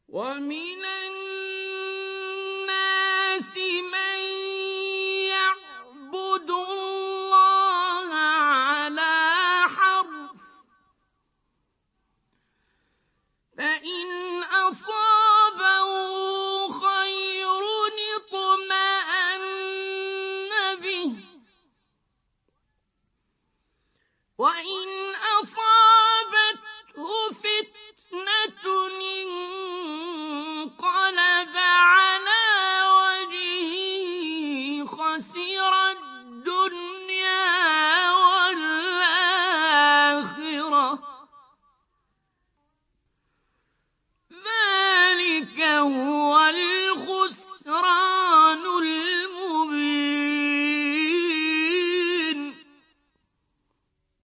وَمِنَ النَّاسِ مَن يَعْبُدُ اللَّهَ عَلَىٰ حَرْفٍ ۖ فَإِنْ أَصَابَهُ